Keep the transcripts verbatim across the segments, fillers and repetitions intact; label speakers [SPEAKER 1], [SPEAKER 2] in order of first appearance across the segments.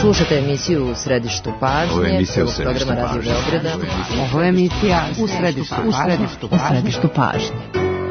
[SPEAKER 1] Slušajte emisiju U središtu pažnje.
[SPEAKER 2] Ovo je emisija U središtu
[SPEAKER 1] programa Radio Beograda.
[SPEAKER 3] Ovo je emisija U središtu pažnje.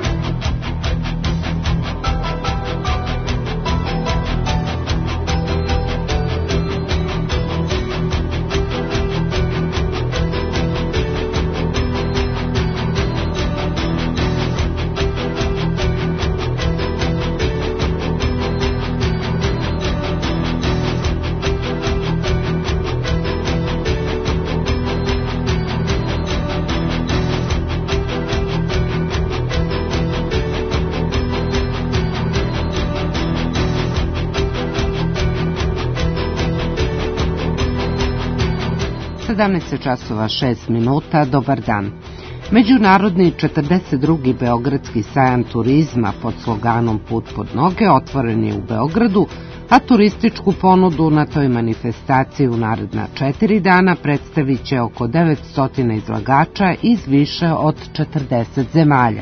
[SPEAKER 3] sedamnaest časova šest minuta, dobar dan. Međunarodni četrdeset drugi Beogradski sajam turizma pod sloganom Put pod noge otvoren je u Beogradu, a turističku ponudu na toj manifestaciji u naredna četiri dana predstavit će oko devetsto izlagača iz više od četrdeset zemalja.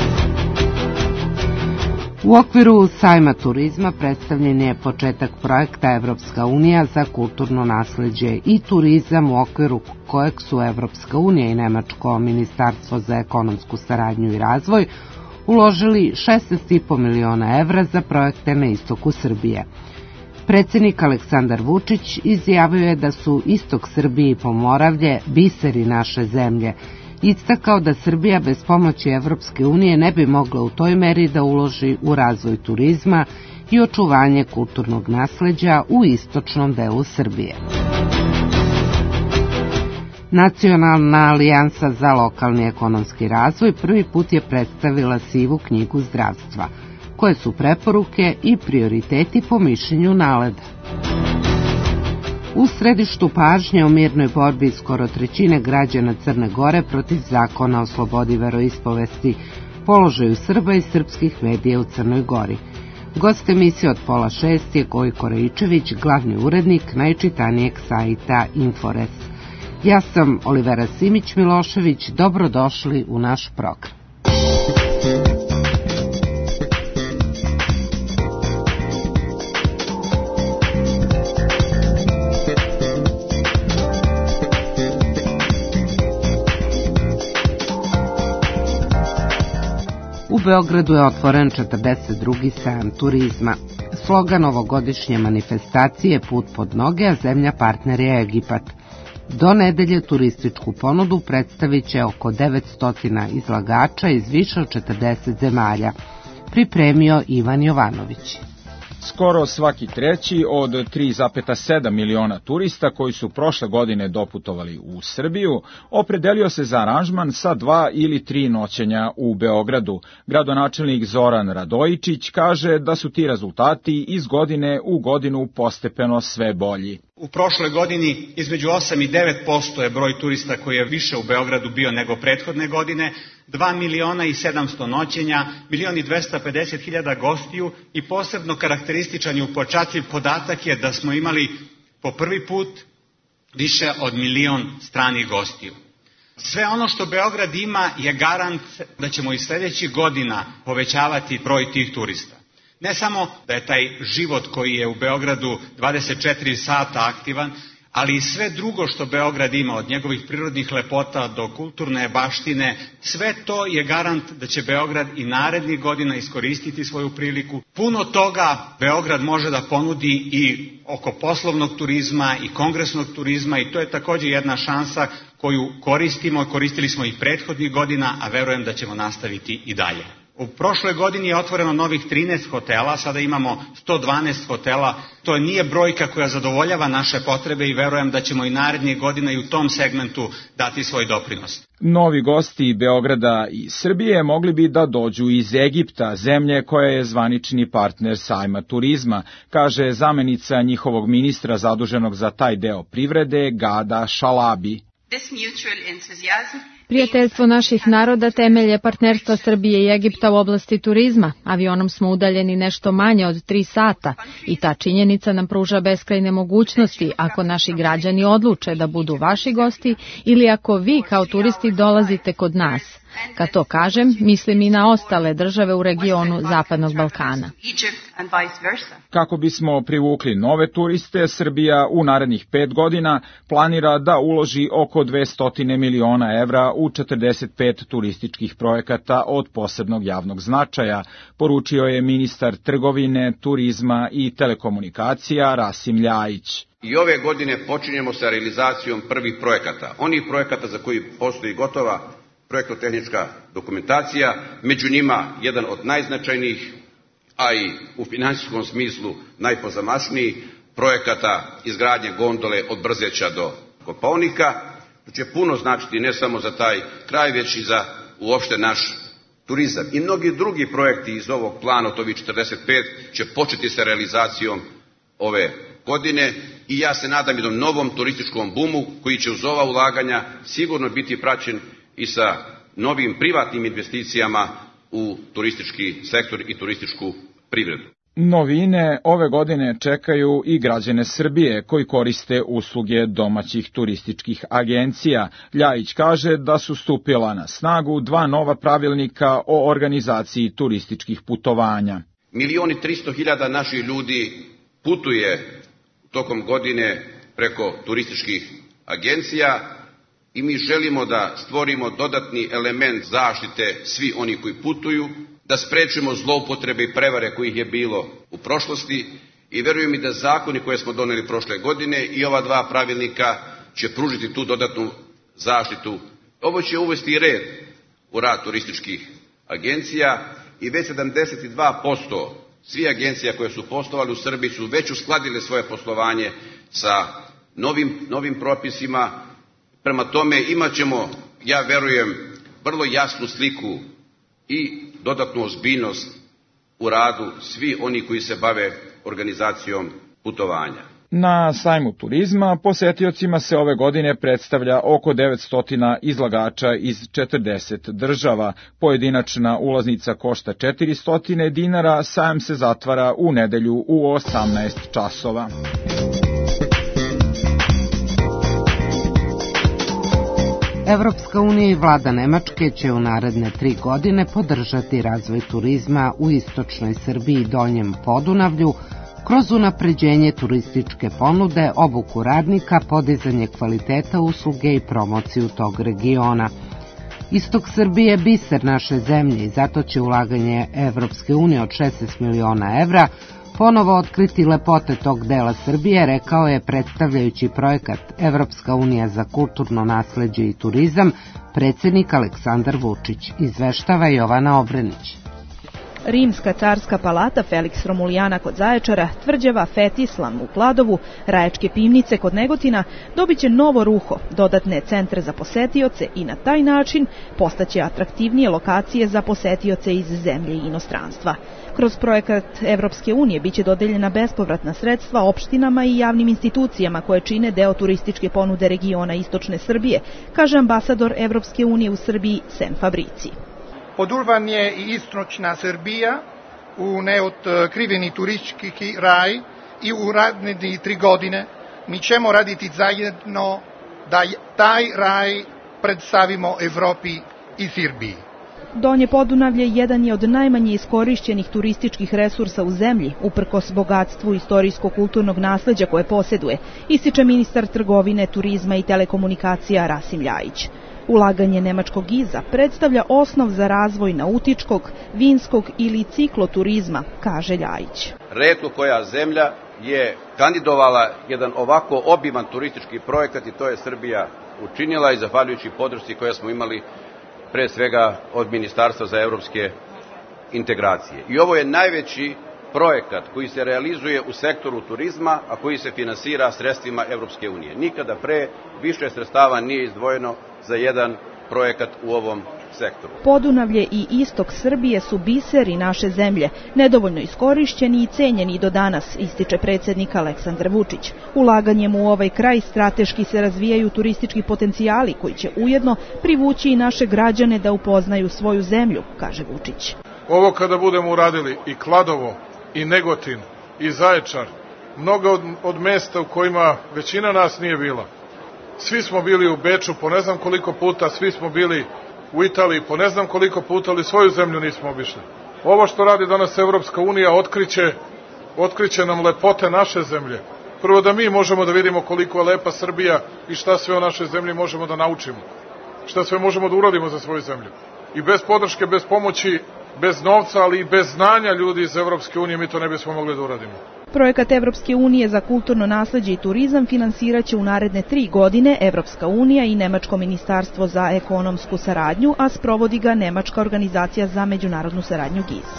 [SPEAKER 3] U okviru sajma turizma predstavljen je početak projekta Evropska unija za kulturno nasleđe i turizam, u okviru kojeg su Evropska unija i Nemačko ministarstvo za ekonomsku saradnju i razvoj uložili šesnaest i po miliona evra za projekte na istoku Srbije. Predsjednik Aleksandar Vučić izjavio je da su istok Srbije i Pomoravlje biseri naše zemlje. Istakao da Srbija bez pomoći Evropske unije ne bi mogla u toj meri da uloži u razvoj turizma i očuvanje kulturnog nasleđa u istočnom delu Srbije. Nacionalna alijansa za lokalni ekonomski razvoj prvi put je predstavila sivu knjigu zdravstva, koje su preporuke i prioriteti po mišljenju NALED-a. U središtu pažnje o mirnoj borbi skoro trećine građana Crne Gore protiv zakona o slobodi veroispovesti, položaju Srba i srpskih medija u Crnoj Gori. Gost emisije od pola šest je Gojko Rajičević, glavni urednik najčitanijeg sajta Infores. Ja sam Olivera Simić-Milošević, dobrodošli u naš program. U Beogradu je otvoren četrdeset drugi sajam turizma. Slogan ovogodišnje manifestacije je Put pod noge, a zemlja partner je Egipat. Do nedelje turističku ponudu predstavit će oko devetsto izlagača iz više od četrdeset zemalja, pripremio Ivan Jovanović.
[SPEAKER 4] Skoro svaki treći od tri zarez sedam miliona turista koji su prošle godine doputovali u Srbiju opredelio se za aranžman sa dva ili tri noćenja u Beogradu. Gradonačelnik Zoran Radojičić kaže da su ti rezultati iz godine u godinu postepeno sve bolji.
[SPEAKER 5] U prošloj godini između osam i devet posto je broj turista koji je više u Beogradu bio nego prethodne godine, dva miliona i sedamsto noćenja, milion i dvesta pedeset hiljada gostiju i posebno karakterističan i upečatljiv podatak je da smo imali po prvi put više od milion stranih gostiju. Sve ono što Beograd ima je garant da ćemo i sljedećih godina povećavati broj tih turista. Ne samo da je taj život koji je u Beogradu dvadeset četiri sata aktivan, ali i sve drugo što Beograd ima, od njegovih prirodnih lepota do kulturne baštine, sve to je garant da će Beograd i narednih godina iskoristiti svoju priliku. Puno toga Beograd može da ponudi i oko poslovnog turizma i kongresnog turizma, i to je također jedna šansa koju koristimo, koristili smo i prethodnih godina, a verujem da ćemo nastaviti i dalje. U prošloj godini je otvoreno novih trinaest hotela, sada imamo sto dvanaest hotela. To nije brojka koja zadovoljava naše potrebe i verujem da ćemo i narednih godina i u tom segmentu dati svoj doprinos.
[SPEAKER 4] Novi gosti Beograda i Srbije mogli bi da dođu iz Egipta, zemlje koja je zvanični partner sajma turizma, kaže zamenica njihovog ministra zaduženog za taj deo privrede, Gada Šalabi.
[SPEAKER 6] Prijateljstvo naših naroda temelj je partnerstva Srbije i Egipta u oblasti turizma. Avionom smo udaljeni nešto manje od tri sata i ta činjenica nam pruža beskrajne mogućnosti ako naši građani odluče da budu vaši gosti ili ako vi kao turisti dolazite kod nas. Kad to kažem, mislim i na ostale države u regionu Zapadnog Balkana.
[SPEAKER 4] Kako bismo privukli nove turiste, Srbija u narednih pet godina planira da uloži oko dvesta miliona evra u četrdeset pet turističkih projekata od posebnog javnog značaja, poručio je ministar trgovine, turizma i telekomunikacija Rasim Ljajić.
[SPEAKER 2] I ove godine počinjemo sa realizacijom prvih projekata, onih projekata za koji postoji gotova projektno-tehnička dokumentacija, među njima jedan od najznačajnijih, a i u finansijskom smislu najpozamašniji, projekata izgradnje gondole od Brzeća do Kopaonika. To će puno značiti ne samo za taj kraj, već i za uopšte naš turizam. I mnogi drugi projekti iz ovog plana, od ovih četrdeset pet, će početi sa realizacijom ove godine i ja se nadam jednom novom turističkom bumu koji će uz ova ulaganja sigurno biti praćen i sa novim privatnim investicijama u turistički sektor i turističku privredu.
[SPEAKER 4] Novine ove godine čekaju i građane Srbije koji koriste usluge domaćih turističkih agencija. Ljajić kaže da su stupila na snagu dva nova pravilnika o organizaciji turističkih putovanja.
[SPEAKER 2] Milioni tristo hiljada naših ljudi putuje tokom godine preko turističkih agencija i mi želimo da stvorimo dodatni element zaštite svi oni koji putuju, da sprečimo zloupotrebe i prevare kojih je bilo u prošlosti i verujem i da zakoni koje smo doneli prošle godine i ova dva pravilnika će pružiti tu dodatnu zaštitu. Ovo će uvesti red u rad turističkih agencija i već sedamdeset dva posto svih agencija koje su poslovali u Srbiji su već uskladile svoje poslovanje sa novim, novim propisima. Prema tome imat ćemo, ja verujem, vrlo jasnu sliku i dodatnu ozbiljnost u radu svi oni koji se bave organizacijom putovanja.
[SPEAKER 4] Na sajmu turizma posetiocima se ove godine predstavlja oko devetsto izlagača iz četrdeset država. Pojedinačna ulaznica košta četiristo dinara, sajam se zatvara u nedelju u osamnaest časova.
[SPEAKER 3] Evropska unija i vlada Nemačke će u naredne tri godine podržati razvoj turizma u istočnoj Srbiji i Donjem Podunavlju kroz unapređenje turističke ponude, obuku radnika, podizanje kvaliteta usluge i promociju tog regiona. Istok Srbije je biser naše zemlje i zato će ulaganje Evropske unije od šesnaest miliona evra ponovo otkriti lepote tog dela Srbije, rekao je predstavljajući projekat Evropska unija za kulturno nasleđe i turizam, predsjednik Aleksandar Vučić, izveštava Jovana Obrenić.
[SPEAKER 7] Rimska carska palata Felix Romulijana kod Zaječara, tvrđava Fetislam u Kladovu, Rajačke pivnice kod Negotina dobit će novo ruho, dodatne centre za posetioce i na taj način postaće atraktivnije lokacije za posetioce iz zemlje i inostranstva. Kroz projekat Evropske unije biće dodeljena bespovratna sredstva opštinama i javnim institucijama koje čine deo turističke ponude regiona istočne Srbije, kaže ambasador Evropske unije u Srbiji Sen Fabrici.
[SPEAKER 8] Podurvan je i istočna Srbija u neotkriveni turistički raj i u naredne tri godine mi ćemo raditi zajedno da taj raj predstavimo Evropi i Srbiji.
[SPEAKER 7] Donje Podunavlje jedan je od najmanje iskorišćenih turističkih resursa u zemlji, uprkos bogatstvu istorijsko-kulturnog nasleđa koje posjeduje, ističe ministar trgovine, turizma i telekomunikacija Rasim Ljajić. Ulaganje nemačkog giza predstavlja osnov za razvoj nautičkog, vinskog ili cikloturizma, kaže Ljajić.
[SPEAKER 2] Retko koja zemlja je kandidovala jedan ovako obiman turistički projekat i to je Srbija učinila i zahvaljujući podršci koje smo imali pre svega od Ministarstva za evropske integracije. I ovo je najveći projekat koji se realizuje u sektoru turizma, a koji se finansira sredstvima Evropske unije. Nikada pre više sredstava nije izdvojeno za jedan projekat u ovom sektoru.
[SPEAKER 7] Podunavlje i istok Srbije su biseri naše zemlje, nedovoljno iskorišćeni i cenjeni do danas, ističe predsjednik Aleksandar Vučić. Ulaganjem u ovaj kraj strateški se razvijaju turistički potencijali koji će ujedno privući i naše građane da upoznaju svoju zemlju, kaže Vučić.
[SPEAKER 9] Ovo kada budemo uradili i Kladovo, i Negotin, i Zaječar, mnoga od, od mesta u kojima većina nas nije bila. Svi smo bili u Beču po ne znam koliko puta, svi smo bili u Italiji po ne znam koliko puta, ali svoju zemlju nismo obišli. Ovo što radi danas Evropska unija otkriće, otkriće nam lepote naše zemlje. Prvo da mi možemo da vidimo koliko je lepa Srbija i šta sve o našoj zemlji možemo da naučimo. Šta sve možemo da uradimo za svoju zemlju. I bez podrške, bez pomoći, bez novca, ali i bez znanja ljudi iz Evropske unije mi to ne bismo mogli da uradimo.
[SPEAKER 7] Projekat Evropske unije za kulturno nasleđe i turizam finansiraće u naredne tri godine Evropska unija i Nemačko ministarstvo za ekonomsku saradnju, a sprovodi ga Nemačka organizacija za međunarodnu saradnju G I Z.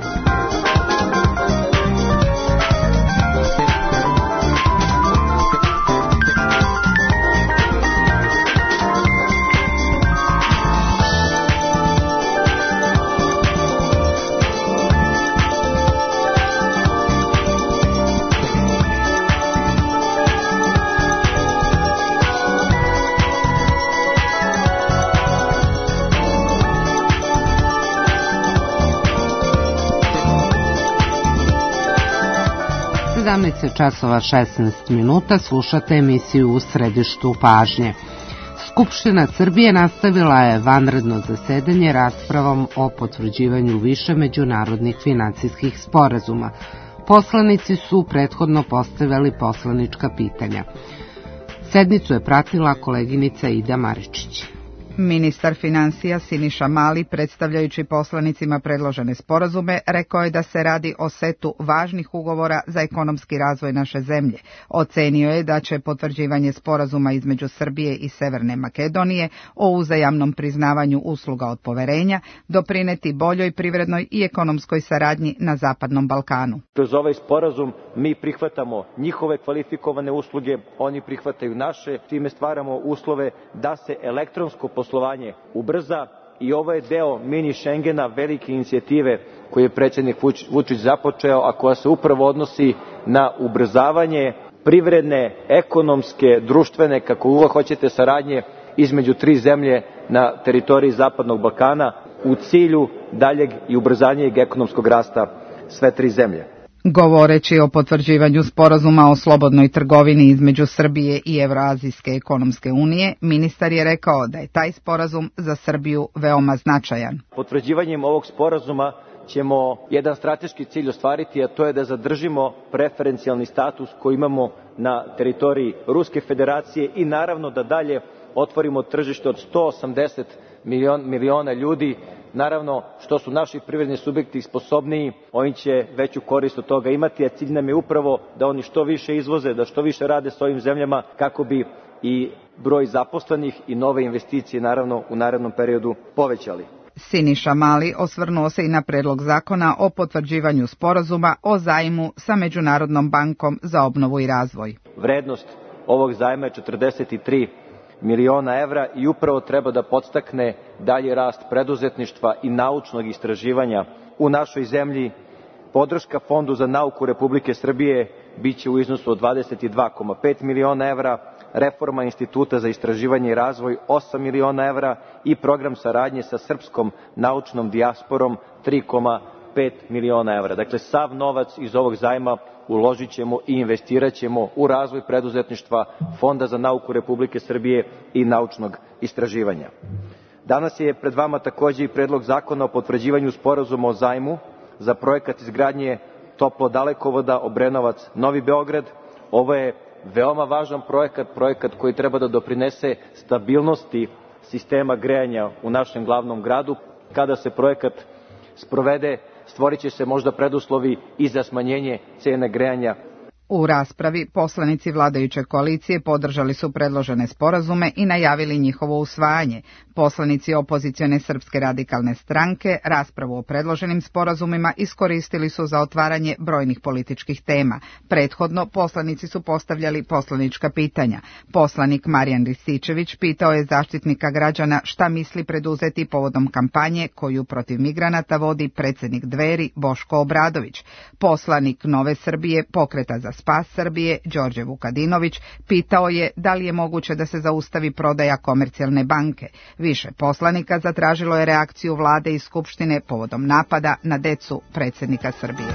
[SPEAKER 3] sedamnaest časova šesnaest minuta, slušate emisiju U središtu pažnje. Skupština Srbije nastavila je vanredno zasedanje raspravom o potvrđivanju više međunarodnih finansijskih sporazuma. Poslanici su prethodno postavili poslanička pitanja. Sednicu je pratila koleginica Ida Maričić.
[SPEAKER 10] Ministar finansija Siniša Mali, predstavljajući poslanicima predložene sporazume, rekao je da se radi o setu važnih ugovora za ekonomski razvoj naše zemlje. Ocenio je da će potvrđivanje sporazuma između Srbije i Severne Makedonije o uzajamnom priznavanju usluga od poverenja doprineti boljoj privrednoj i ekonomskoj saradnji na Zapadnom Balkanu.
[SPEAKER 11] Kroz ovaj sporazum mi prihvatamo njihove kvalifikovane usluge, oni prihvataju naše, time stvaramo uslove da se elektronsko poslovanje ubrza i ovo je deo mini Schengena, velike inicijative koju je predsjednik Vučić započeo, a koja se upravo odnosi na ubrzavanje privredne, ekonomske, društvene, kako uvek hoćete, saradnje između tri zemlje na teritoriji Zapadnog Balkana u cilju daljeg i ubrzanijeg ekonomskog rasta sve tri zemlje.
[SPEAKER 10] Govoreći o potvrđivanju sporazuma o slobodnoj trgovini između Srbije i Evroazijske ekonomske unije, ministar je rekao da je taj sporazum za Srbiju veoma značajan.
[SPEAKER 11] Potvrđivanjem ovog sporazuma ćemo jedan strateški cilj ostvariti, a to je da zadržimo preferencijalni status koji imamo na teritoriji Ruske federacije i naravno da dalje otvorimo tržište od sto osamdeset miliona ljudi. Naravno, što su naši privredni subjekti sposobniji, oni će veću korist od toga imati, a cilj nam je upravo da oni što više izvoze, da što više rade s ovim zemljama kako bi i broj zaposlenih i nove investicije naravno u narednom periodu povećali.
[SPEAKER 10] Siniša Mali osvrnuo se i na predlog zakona o potvrđivanju sporazuma o zajmu sa Međunarodnom bankom za obnovu i razvoj.
[SPEAKER 11] Vrednost ovog zajma je četrdeset tri miliona evra i upravo treba da podstakne dalji rast preduzetništva i naučnog istraživanja u našoj zemlji. Podrška Fondu za nauku Republike Srbije biće u iznosu od dvadeset dva zarez pet miliona evra, reforma Instituta za istraživanje i razvoj osam miliona evra i program saradnje sa srpskom naučnom dijasporom tri zarez pet miliona evra. Dakle, sav novac iz ovog zajma uložit ćemo i investirat ćemo u razvoj preduzetništva, Fonda za nauku Republike Srbije i naučnog istraživanja. Danas je pred vama takođe i predlog zakona o potvrđivanju sporazuma o zajmu za projekat izgradnje toplo-dalekovoda Obrenovac-Novi Beograd. Ovo je veoma važan projekat, projekat koji treba da doprinese stabilnosti sistema grejanja u našem glavnom gradu. Kada se projekat sprovede, stvorit će se možda preduslovi i za smanjenje cene grejanja.
[SPEAKER 10] U raspravi poslanici vladajuće koalicije podržali su predložene sporazume i najavili njihovo usvajanje. Poslanici opozicione Srpske radikalne stranke raspravu o predloženim sporazumima iskoristili su za otvaranje brojnih političkih tema. Prethodno poslanici su postavljali poslanička pitanja. Poslanik Marijan Rističević pitao je Zaštitnika građana šta misli preduzeti povodom kampanje koju protiv migranata vodi predsjednik Dveri Boško Obradović. Poslanik Nove Srbije, Pokreta za spas Srbije, Đorđe Vukadinović, pitao je da li je moguće da se zaustavi prodaja Komercijalne banke. Više poslanika zatražilo je reakciju vlade i Skupštine povodom napada na decu predsjednika Srbije.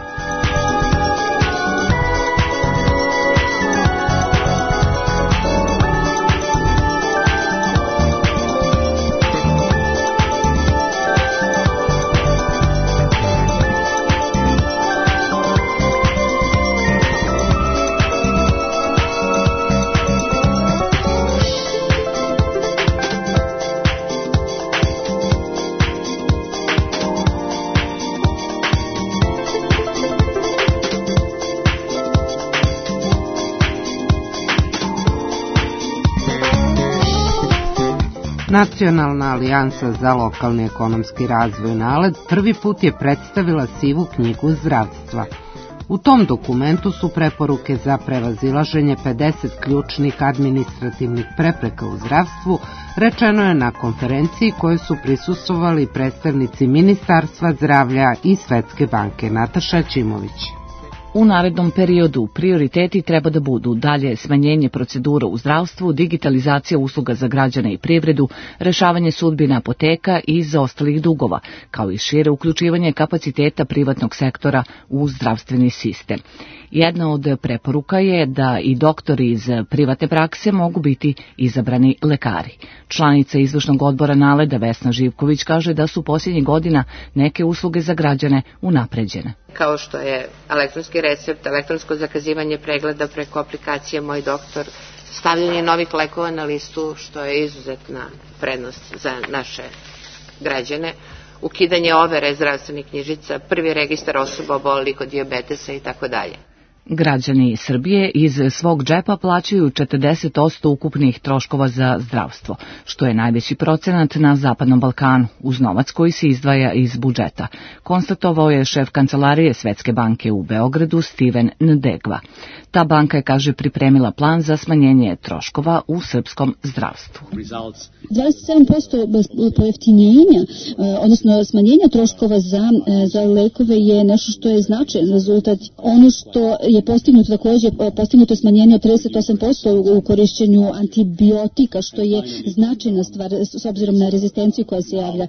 [SPEAKER 3] Nacionalna alijansa za lokalni ekonomski razvoj NALED prvi put je predstavila sivu knjigu zdravstva. U tom dokumentu su preporuke za prevazilaženje pedeset ključnih administrativnih prepreka u zdravstvu, rečeno je na konferenciji koje su prisustvovali predstavnici Ministarstva zdravlja i Svetske banke. Nataša Ćimović.
[SPEAKER 12] U narednom periodu prioriteti treba da budu dalje smanjenje procedura u zdravstvu, digitalizacija usluga za građane i privredu, rešavanje sudbina apoteka i zaostalih dugova, kao i šire uključivanje kapaciteta privatnog sektora u zdravstveni sistem. Jedna od preporuka je da i doktori iz privatne prakse mogu biti izabrani lekari. Članica izvršnog odbora NALED-a Vesna Živković kaže da su posljednjih godina neke usluge za građane unapređene.
[SPEAKER 13] Kao što je elektronski recept, elektronsko zakazivanje pregleda preko aplikacije Moj doktor, stavljanje novih lekova na listu, što je izuzetna prednost za naše građane, ukidanje overe zdravstvenih knjižica, prvi registar osoba obolelih od dijabetesa i tako dalje.
[SPEAKER 12] Građani Srbije iz svog džepa plaćaju četrdeset posto ukupnih troškova za zdravstvo, što je najveći procenat na Zapadnom Balkanu, uz novac koji se izdvaja iz budžeta, konstatovao je šef kancelarije Svetske banke u Beogradu Steven Ndegva. Ta banka je, kaže, pripremila plan za smanjenje troškova u srpskom zdravstvu.
[SPEAKER 14] dvadeset sedam posto pojeftinjenja, odnosno smanjenja troškova za, za lekove je nešto što je značajan rezultat. Ono što je postignuto također, postignuto smanjenje od trideset osam posto u korišćenju antibiotika, što je značajna stvar s obzirom na rezistenciju koja se javlja.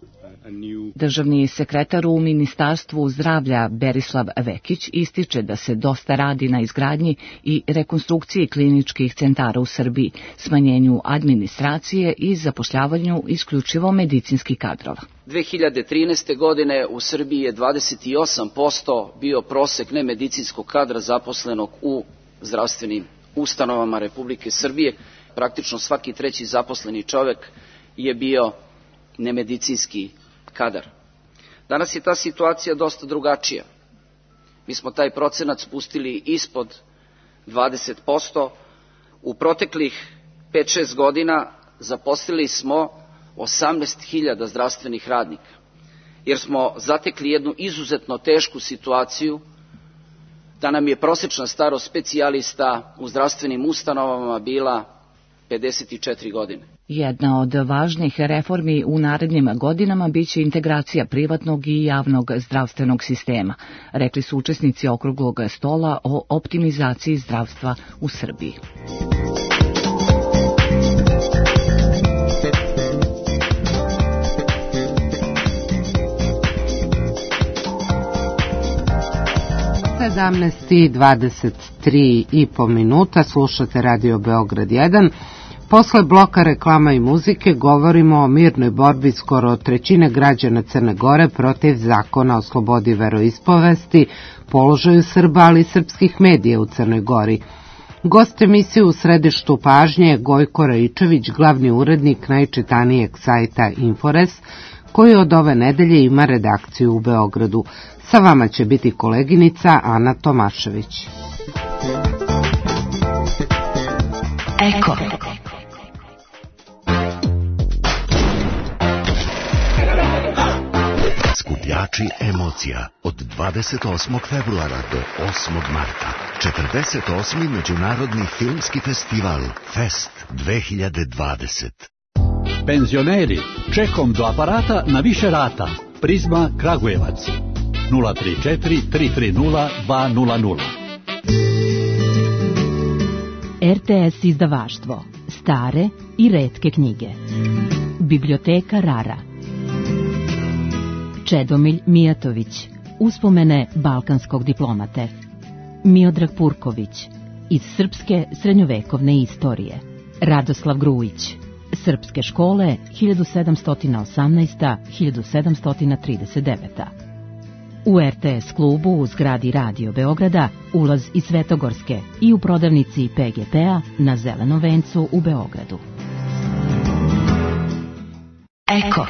[SPEAKER 12] Državni sekretar u Ministarstvu zdravlja Berislav Vekić ističe da se dosta radi na izgradnji i rekonstrukciji kliničkih centara u Srbiji, smanjenju administracije i zapošljavanju isključivo medicinskih kadrova.
[SPEAKER 15] dve hiljade trinaeste. godine u Srbiji je dvadeset osam posto bio prosek nemedicinskog kadra zaposlenog u zdravstvenim ustanovama Republike Srbije. Praktično svaki treći zaposleni čovek je bio nemedicinski kadar. Danas je ta situacija dosta drugačija. Mi smo taj procenat spustili ispod dvadeset posto. U proteklih pet šest godina zaposlili smo osamnaest hiljada zdravstvenih radnika, jer smo zatekli jednu izuzetno tešku situaciju da nam je prosečna starost specijalista u zdravstvenim ustanovama bila pedeset četiri godine.
[SPEAKER 12] Jedna od važnih reformi u narednim godinama biće integracija privatnog i javnog zdravstvenog sistema, rekli su učesnici okruglog stola o optimizaciji zdravstva u Srbiji.
[SPEAKER 3] sedamnaest i dvadeset tri i po minuta, slušate Radio Beograd jedan. Posle bloka reklama i muzike govorimo o mirnoj borbi skoro trećine građana Crne Gore protiv zakona o slobodi veroispovesti, položaju Srba, ali i srpskih medija u Crnoj Gori. Gost emisije u središtu pažnje je Gojko Raičević, glavni urednik najčitanijeg sajta Infores, koji od ove nedelje ima redakciju u Beogradu. Sa vama će biti koleginica Ana Tomašević.
[SPEAKER 16] Eko. Skupljači emocija od dvadeset osmog februara do osmog marta. četrdeset osmi Međunarodni filmski festival Fest dve hiljade dvadeset.
[SPEAKER 17] Penzioneri, čekom do aparata na više rata. Prizma Kragujevac. nula tri četiri tri tri nula dva nula nula.
[SPEAKER 18] R T S izdavaštvo. Stare i retke knjige. Biblioteka Rara. Čedomilj Mijatović. Uspomene balkanskog diplomate. Miodrag Purković. Iz srpske srednjovekovne istorije. Radoslav Grujić. Srpske škole hiljadu sedamsto osamnaesti do hiljadu sedamsto trideset devete. U R T S klubu u zgradi Radio Beograda ulaz iz Svetogorske i u prodavnici P G P-a na Zelenom vencu u Beogradu.
[SPEAKER 16] Eko.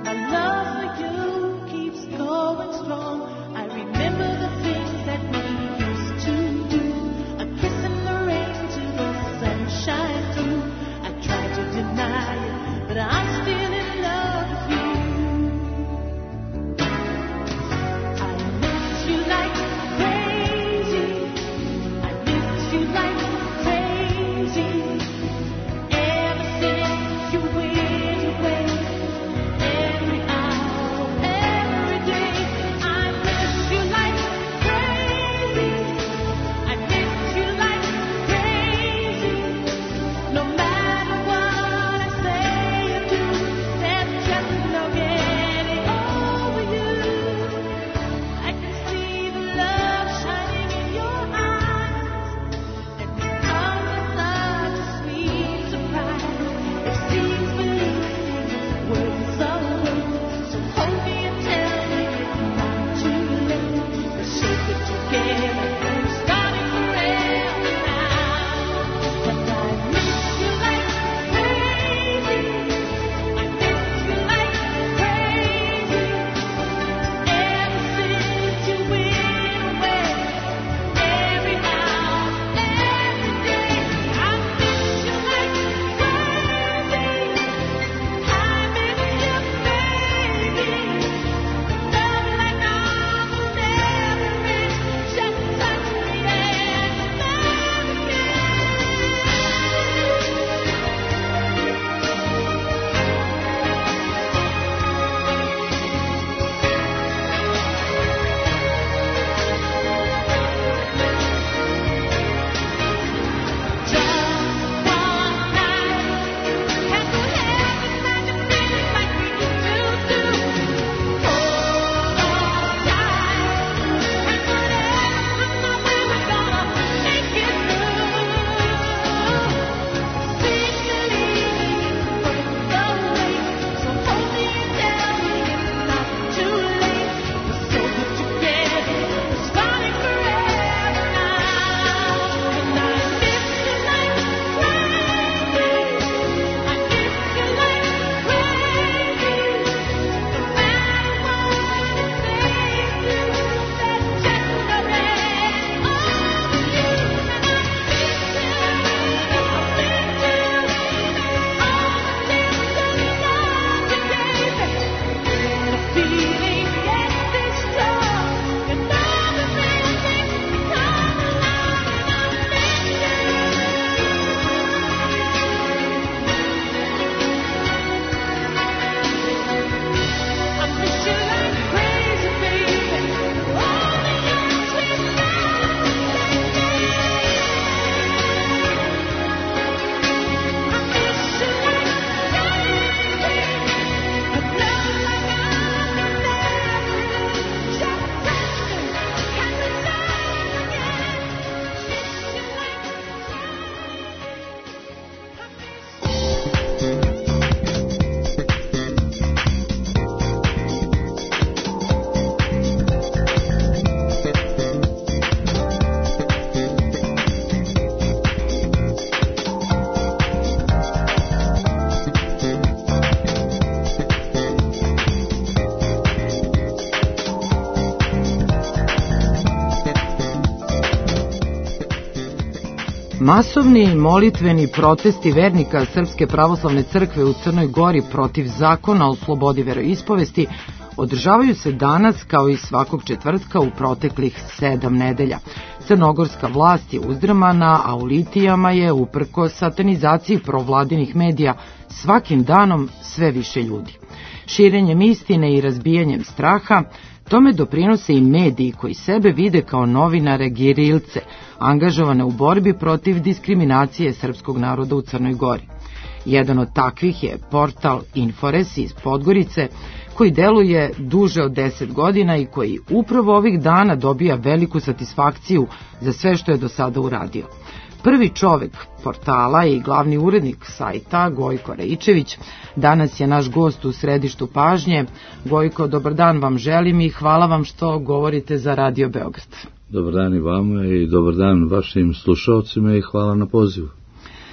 [SPEAKER 3] Masovni molitveni protesti vernika Srpske pravoslavne crkve u Crnoj Gori protiv zakona o slobodi veroispovesti održavaju se danas kao i svakog četvrtka u proteklih sedam nedelja. Crnogorska vlast je uzdrmana, a u litijama je, uprko satanizaciji provladinih medija, svakim danom sve više ljudi. Širenjem istine i razbijanjem straha tome doprinose i mediji koji sebe vide kao novinare gerilce, angažovane u borbi protiv diskriminacije srpskog naroda u Crnoj Gori. Jedan od takvih je portal Infores iz Podgorice, koji deluje duže od deset godina i koji upravo ovih dana dobija veliku satisfakciju za sve što je do sada uradio. Prvi čovek portala i glavni urednik sajta, Gojko Raičević, danas je naš gost u središtu pažnje. Gojko, dobar dan vam želim i hvala vam što govorite za Radio Beograd.
[SPEAKER 19] Dobar dan i vama i dobar dan vašim slušalcima i hvala na pozivu.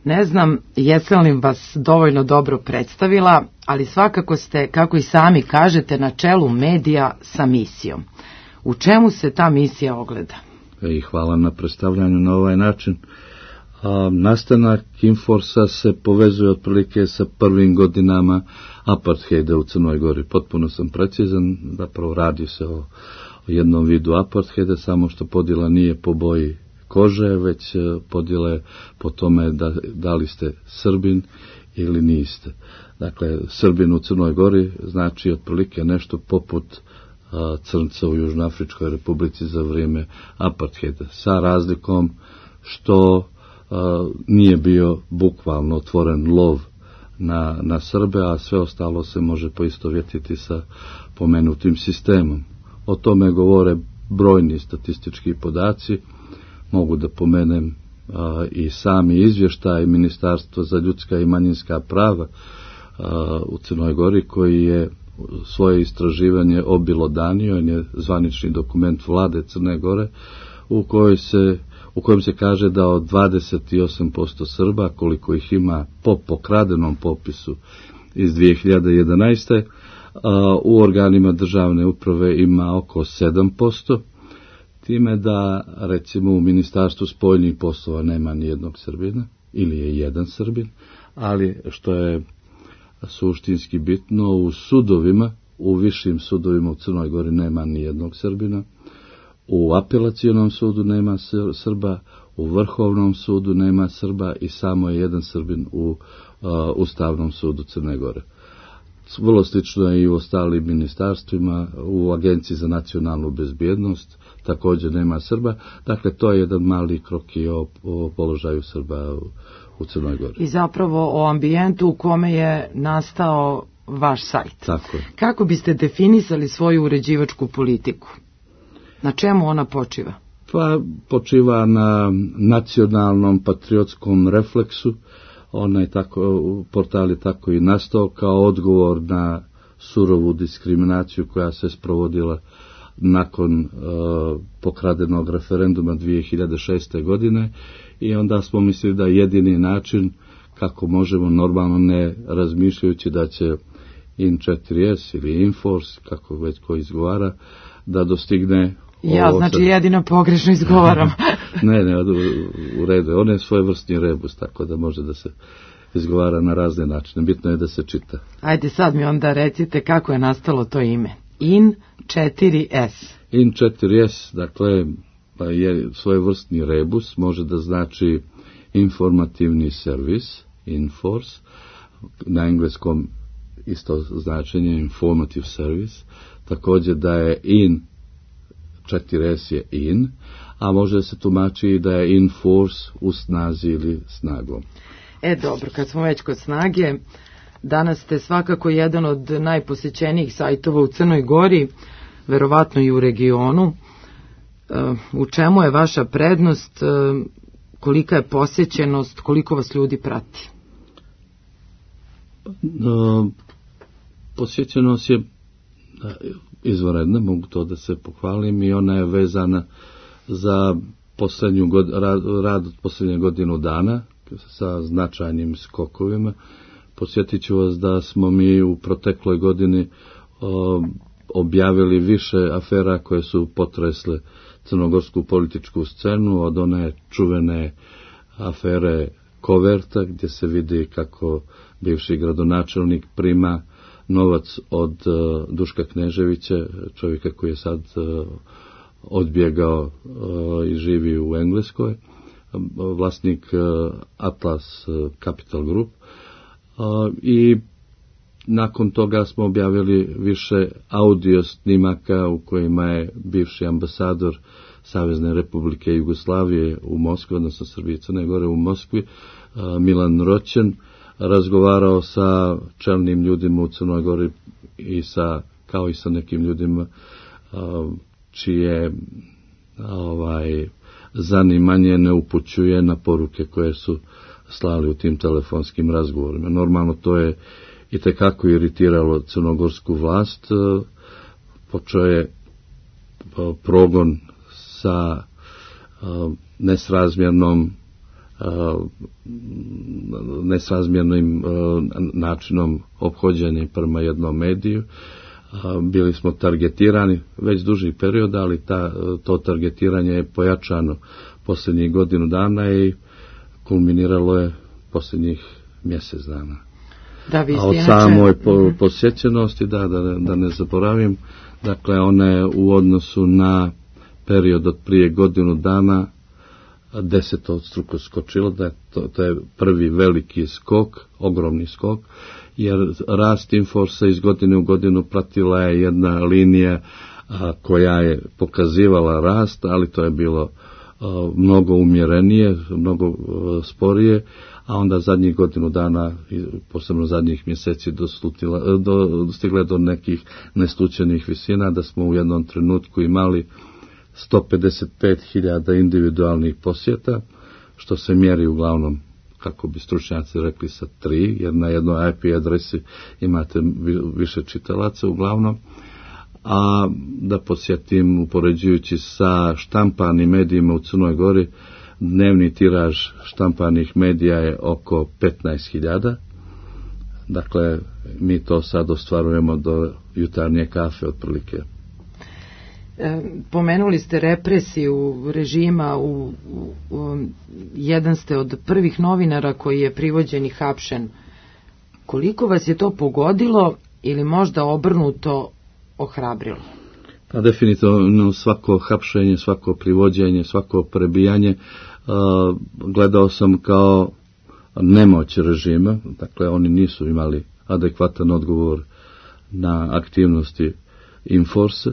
[SPEAKER 3] Ne znam jesam li vas dovoljno dobro predstavila, ali svakako ste, kako i sami kažete, na čelu medija sa misijom. U čemu se ta misija ogleda?
[SPEAKER 19] I hvala na predstavljanju na ovaj način. A, nastanak Inforsa se povezuje otprilike sa prvim godinama apartheida u Crnoj Gori. Potpuno sam precizan, zapravo radi se o, o jednom vidu apartheida, samo što podjela nije po boji kože, već podjela je po tome da, da li ste Srbin ili niste. Dakle, Srbin u Crnoj Gori znači otprilike nešto poput a, crnca u Južnoafričkoj Republici za vrijeme apartheida, sa razlikom što a, nije bio bukvalno otvoren lov na, na Srbe, a sve ostalo se može poistovjetiti sa pomenutim sistemom. O tome govore brojni statistički podaci. Mogu da pomenem a, i sami izvještaj Ministarstva za ljudska i manjinska prava a, u Crnoj Gori, koji je svoje istraživanje obilodanio, on je zvanični dokument vlade Crne Gore, u kojoj se u kojem se kaže da od dvadeset osam posto Srba, koliko ih ima po pokradenom popisu iz dvije hiljade jedanaeste. A, u organima državne uprave ima oko sedam posto, time da recimo u Ministarstvu spoljnih poslova nema ni jednog Srbina, ili je jedan Srbin, ali što je suštinski bitno, u sudovima, u višim sudovima u Crnoj Gori nema ni jednog Srbina, u apelacionom sudu nema Srba, u Vrhovnom sudu nema Srba i samo je jedan Srbin u uh, Ustavnom sudu Crne Gore. Vrlo slično je i u ostalim ministarstvima, u Agenciji za nacionalnu bezbjednost također nema Srba. Dakle, to je jedan mali krok i o, o položaju Srba u, u Crnoj Gori.
[SPEAKER 3] I zapravo o ambijentu u kome je nastao vaš sajt.
[SPEAKER 19] Tako je.
[SPEAKER 3] Kako biste definisali svoju uređivačku politiku? Na čemu ona počiva?
[SPEAKER 19] Pa počiva na nacionalnom patriotskom refleksu. Ona je tako, portal je tako i nastao kao odgovor na surovu diskriminaciju koja se sprovodila nakon uh, pokradenog referenduma dvije hiljade šeste. godine i onda smo mislili da jedini način kako možemo normalno, ne razmišljajući da će in četiri es ili Inforce, kako već ko izgovara, da dostigne
[SPEAKER 3] ja,
[SPEAKER 19] ovo,
[SPEAKER 3] znači jedino pogrešno izgovaram.
[SPEAKER 19] ne, ne, u, u redu. On je svojevrsni rebus, tako da može da se izgovara na razne načine. Bitno je da se čita.
[SPEAKER 3] Ajde sad mi onda recite kako je nastalo to ime. in četiri es.
[SPEAKER 19] in četiri es, dakle, je svojevrsni rebus, može da znači informativni servis, Inforce, na engleskom isto značenje, informative service, također da je in, četiri es je in, a može se tumači i da je Inforce u snazi ili snagom.
[SPEAKER 3] E dobro, kad smo već kod snage, danas ste svakako jedan od najposećenijih sajtova u Crnoj Gori, verovatno i u regionu. U čemu je vaša prednost, kolika je posjećenost, koliko vas ljudi prati?
[SPEAKER 19] Posjećenost je izvanredna, mogu to da se pohvalim, i ona je vezana za posljednju god, rad, rad od posljednje godinu dana sa značajnim skokovima. Podsjetit ću vas da smo mi u protekloj godini o, objavili više afera koje su potresle crnogorsku političku scenu, od one čuvene afere Koverta, gdje se vidi kako bivši gradonačelnik prima novac od uh, Duška Kneževića, čovjeka koji je sad uh, odbjegao uh, i živi u Engleskoj, vlasnik uh, Atlas uh, Capital Group. Uh, I nakon toga smo objavili više audio snimaka u kojima je bivši ambasador Savezne Republike Jugoslavije u Moskvi, odnosno Srbije i Crne Gore u Moskvi, uh, Milan Roćen, razgovarao sa čelnim ljudima u Crnoj Gori i sa, kao i sa nekim ljudima uh, čije ovaj, zanimanje ne upućuje na poruke koje su slali u tim telefonskim razgovorima. Normalno to je i tekako iritiralo crnogorsku vlast. Uh, počeo je uh, progon sa uh, nesrazmjernom nesrazmjernim načinom ophođenja prema jednom mediju. Bili smo targetirani već duži period, ali ta, to targetiranje je pojačano posljednjih godinu dana i kulminiralo je posljednjih mjesec dana.
[SPEAKER 3] Da, vi ste
[SPEAKER 19] A od
[SPEAKER 3] inače...
[SPEAKER 19] samoj po, posjećenosti, da, da, da ne zaboravim, dakle ona je u odnosu na period od prije godinu dana desetodstruko skočilo, da je to, to je prvi veliki skok, ogromni skok, jer rast Inforsa iz godine u godinu pratila je jedna linija a, koja je pokazivala rast, ali to je bilo a, mnogo umjerenije, mnogo a, sporije, a onda zadnjih godinu dana, posebno zadnjih mjeseci, dostutila, do, dostigla do nekih neslučajnih visina, da smo u jednom trenutku imali sto pedeset pet hiljada individualnih posjeta, što se mjeri uglavnom, kako bi stručnjaci rekli, sa tri, jer na jednoj I P adresi imate više čitalaca uglavnom. A da podsjetim, upoređujući sa štampanim medijima u Crnoj Gori, dnevni tiraž štampanih medija je oko petnaest hiljada. Dakle, mi to sad ostvarujemo do jutarnje kafe otprilike.
[SPEAKER 3] Pomenuli ste represiju režima, u, u, u, jedan ste od prvih novinara koji je privođen i hapšen. Koliko vas je to pogodilo ili možda obrnuto ohrabrilo?
[SPEAKER 19] Pa definitivno svako hapšenje, svako privođenje, svako prebijanje uh, gledao sam kao nemoć režima. Dakle, oni nisu imali adekvatan odgovor na aktivnosti Inforsa,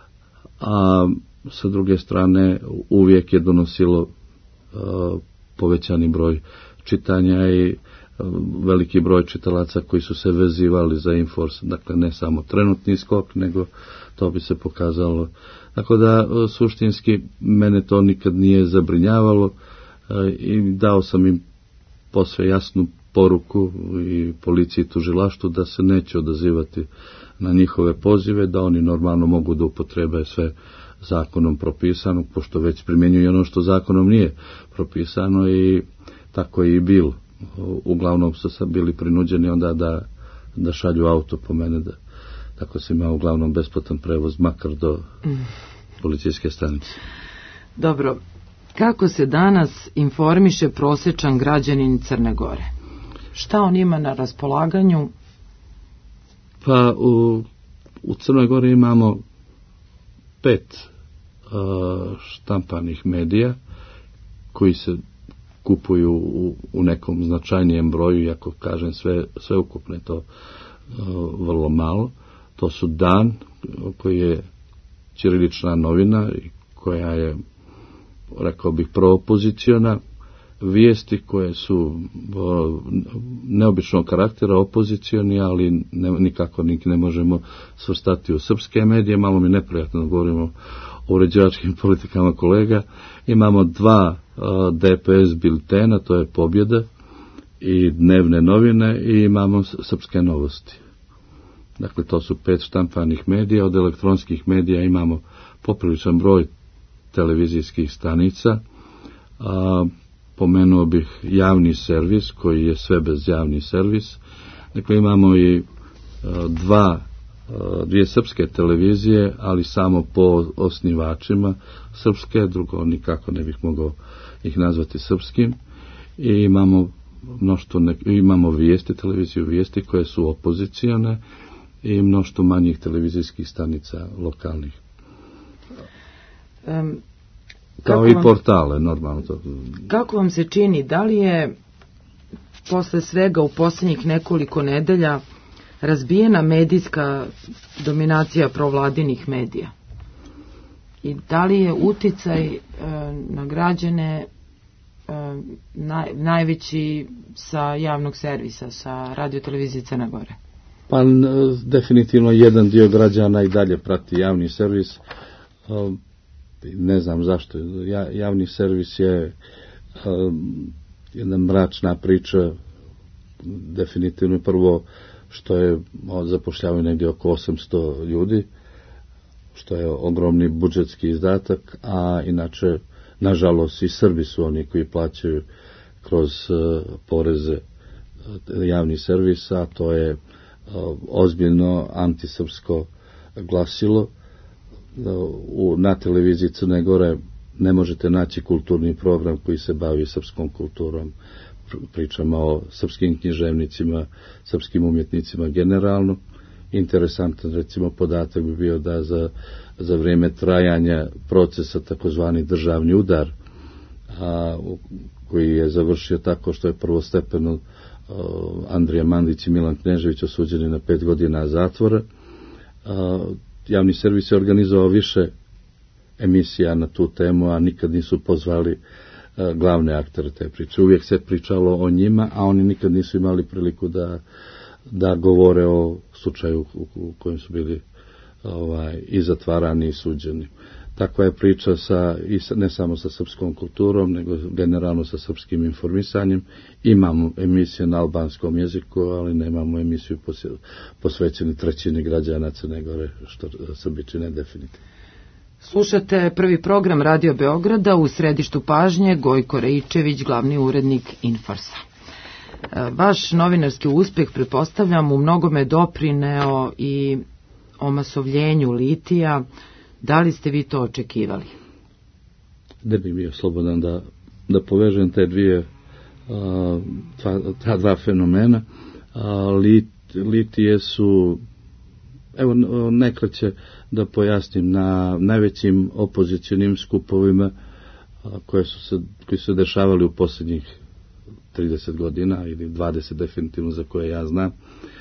[SPEAKER 19] a sa druge strane uvijek je donosilo uh, povećani broj čitanja i uh, veliki broj čitalaca koji su se vezivali za Infors, dakle ne samo trenutni skok, nego to bi se pokazalo. Tako da uh, suštinski mene to nikad nije zabrinjavalo uh, i dao sam im posve jasnu poruku i policiji i tužilaštvu da se neće odazivati na njihove pozive, da oni normalno mogu da upotrebe sve zakonom propisano, pošto već primjenjuju ono što zakonom nije propisano, i tako je i bilo. Uglavnom su sad bili prinuđeni onda da, da šalju auto po mene, da tako se ima uglavnom besplatan prevoz makar do policijske stanice.
[SPEAKER 3] Dobro, kako se danas informiše prosječan građanin Crne Gore? Šta on ima na raspolaganju?
[SPEAKER 19] Pa u, u Crnoj Gori imamo pet uh, štampanih medija koji se kupuju u, u nekom značajnijem broju, iako kažem sve, sve ukupne to uh, vrlo malo. To su Dan, koji je ćirilična novina koja je, rekao bih, proopoziciona, Vijesti koje su o, neobičnog karaktera, opozicioni, ali ne, nikako nik ne možemo svrstati u srpske medije. Malo mi neprijatno da govorimo o uređivačkim politikama kolega. Imamo dva o, D P S biltena, to je Pobjeda i Dnevne novine, i imamo Srpske novosti. Dakle, to su pet štampanih medija. Od elektronskih medija imamo popriličan broj televizijskih stanica, a pomenuo bih javni servis, koji je sve bez javni servis. Dakle, imamo i dva, dvije srpske televizije, ali samo po osnivačima srpske, drugo nikako ne bih mogao ih nazvati srpskim. I imamo mnoštvo, ne, imamo vijesti, televiziju Vijesti, koje su opozicione, i mnoštvo manjih televizijskih stanica lokalnih.
[SPEAKER 3] Um,
[SPEAKER 19] Kao i portale, normalno. To.
[SPEAKER 3] Kako vam se čini, da li je posle svega u posljednjih nekoliko nedelja razbijena medijska dominacija provladinih medija? I da li je uticaj e, na građane e, naj, najveći sa javnog servisa, sa radio-televizije Crne Gore?
[SPEAKER 19] Pa definitivno jedan dio građana i dalje prati javni servis. E, Ne znam zašto. Ja, javni servis je um, jedna mračna priča, definitivno. Prvo što je zapošljavaju negdje oko osamsto ljudi, što je ogromni budžetski izdatak, a inače, nažalost, i Srbi su oni koji plaćaju kroz poreze javnih servisa, to je ozbiljno antisrpsko glasilo. Na televiziji Crne Gore ne možete naći kulturni program koji se bavi srpskom kulturom. Pričamo o srpskim književnicima, srpskim umjetnicima generalno. Interesantan recimo podatak bi bio da za, za vrijeme trajanja procesa takozvani državni udar, a, koji je završio tako što je prvostepeno Andrija Mandić i Milan Knežević osuđeni na pet godina zatvora. A, javni servis je organizovao više emisija na tu temu, a nikad nisu pozvali a, glavne aktere te priče. Uvijek se pričalo o njima, a oni nikad nisu imali priliku da, da govore o slučaju u, u kojem su bili ovaj, i zatvarani i suđeni. Takva je priča sa, i sa, ne samo sa srpskom kulturom, nego generalno sa srpskim informisanjem. Imamo emisije na albanskom jeziku, ali nemamo emisiju posvećenu trećini građana Crne Gore, što Srbi čine definitivno.
[SPEAKER 3] Slušate prvi program Radio Beograda, u središtu pažnje Gojko Rejčević, glavni urednik Inforsa. Vaš novinarski uspjeh, pretpostavljam, u mnogome doprineo i omasovljenju litija. Da li ste vi to očekivali?
[SPEAKER 19] Ne bih bio slobodan da, da povežem te dvije, ta, ta dva fenomena. Lit, litije su, evo nekraće da pojasnim, na najvećim opozicionim skupovima koje su se, koji su se dešavali u posljednjih trideset godina ili dvadeset definitivno za koje ja znam,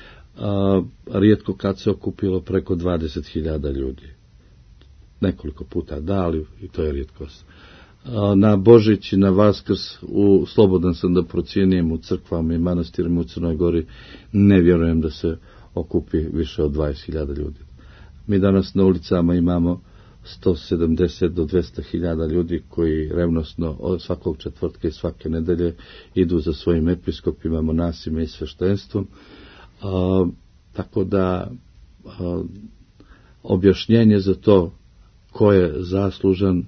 [SPEAKER 19] rijetko kad se okupilo preko dvadeset hiljada ljudi. Nekoliko puta dali i to je rijetkost. Na Božić i na Vaskrs u, slobodan sam da procijenim, u crkvama i manastirima u Crnoj Gori ne vjerujem da se okupi više od dvadeset hiljada ljudi. Mi danas na ulicama imamo sto sedamdeset do dvjesto hiljada ljudi koji revnosno od svakog četvrtka i svake nedelje idu za svojim episkopima, monasima i sveštenstvom. A, tako da a, objašnjenje za to ko je zaslužan,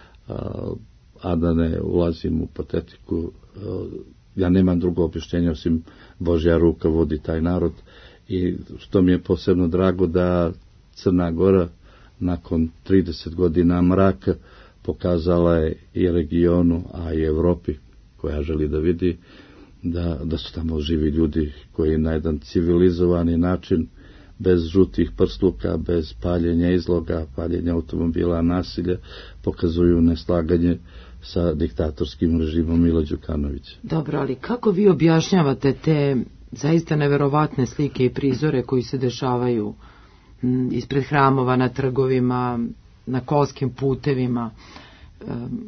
[SPEAKER 19] a, a da ne ulazim u patetiku, a, ja nemam drugo objašnjenje osim Božja ruka vodi taj narod, i što mi je posebno drago da Crna Gora nakon trideset godina mraka pokazala je i regionu, a i Evropi koja želi da vidi da, da su tamo živi ljudi koji na jedan civilizovani način, bez žutih prsluka, bez paljenja izloga, paljenja automobila, nasilja, pokazuju neslaganje sa diktatorskim režimom Mila Đukanovića.
[SPEAKER 3] Dobro, ali kako vi objašnjavate te zaista neverovatne slike i prizore koji se dešavaju m, ispred hramova, na trgovima, na kolskim putevima? E,